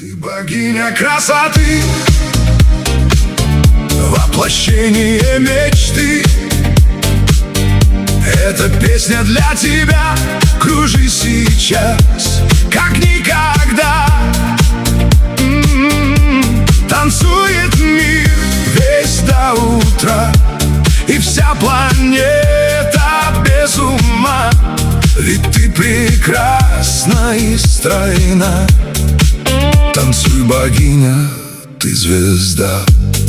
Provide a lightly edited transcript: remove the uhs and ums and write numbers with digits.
Ты богиня красоты, воплощение мечты. Эта песня для тебя, кружи сейчас, как никогда. Танцует мир весь до утра, и вся планета без ума. Ведь ты прекрасна и стройна. Танцуй, богиня, ты звезда.